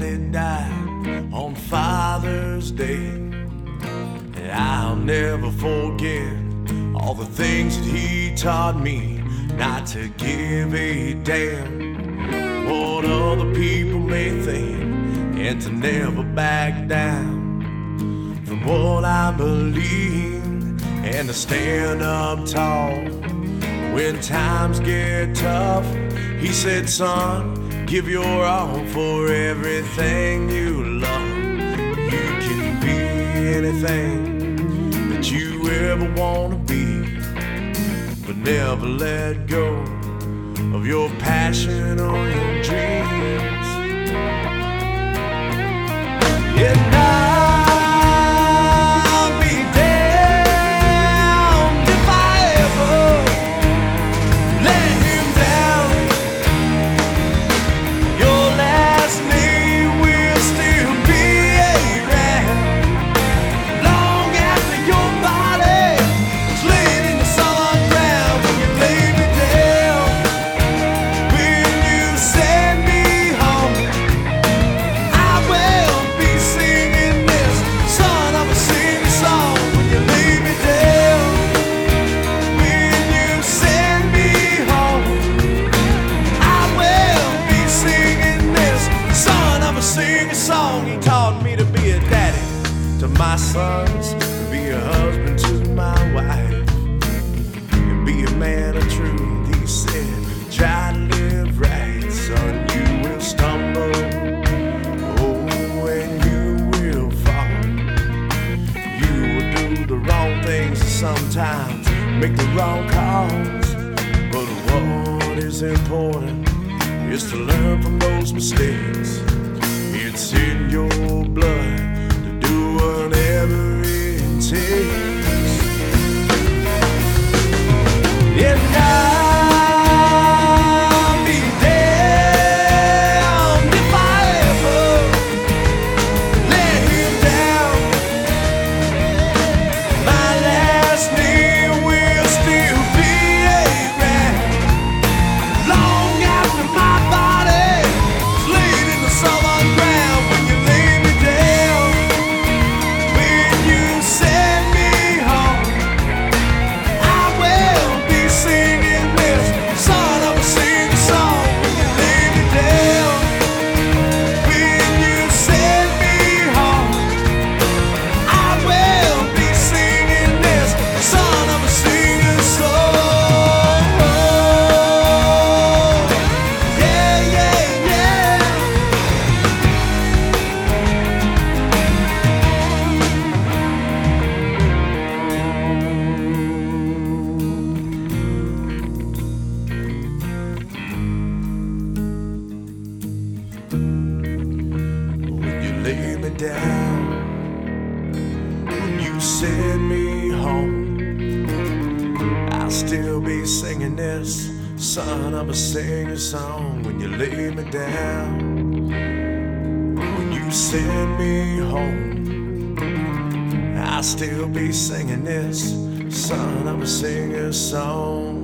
daddy died on Father's Day. And I'll never forget all the things that he taught me, not to give a damn what other people may think, and to never back down from what I believe, and to stand up tall when times get tough. He said, son, give your all for everything you love. You can be anything that you ever want to be, but never let go of your passion or your dreams. And I'll be damned if I ever let him down. Your last name will still be Abraham, long after your body is laid in the solid ground. When you lay me down, when you send me home, I will be singing this son of a singing song. When you lay me down, when you send me home, I will be singing this son of a singing song. He taught me to be a daddy to my sons, to be a husband to my wife, and be a man of truth. He said, try to live right, son, you will stumble. Oh, and you will fall. You will do the wrong things and sometimes make the wrong calls. But what is important is to learn from those mistakes. It's in your blood to do whatever it takes. And I'll be damned if I ever let him down. My last name will still be Abraham, long after my body is laid in the solid ground. When you lay me down, when you send me home, I will be singing this son of a sing song. When you lay me down, when you send me home, I will be singing this son of a singing song. Yeah, yeah, yeah. When you lay me down, when you send me home, I'll still be singing this son of a singing song. When you lay me down, when you send me home, I'll still be singing this son of a singing song.